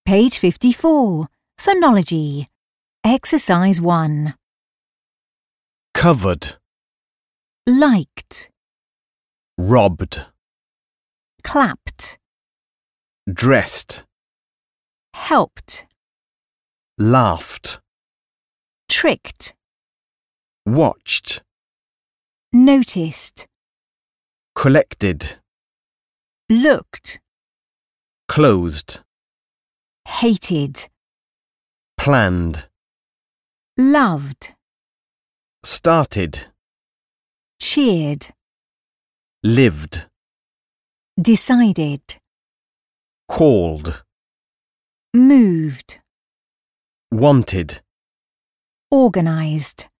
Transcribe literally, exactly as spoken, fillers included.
Page fifty-four. Phonology. Exercise one. Covered, Liked. robbed, Clapped. dressed, Helped. laughed, Tricked. watched, Noticed. collected, Looked. closed, Hated. planned, Loved. started, Cheered. lived, Decided. called, Moved. wanted. Organised.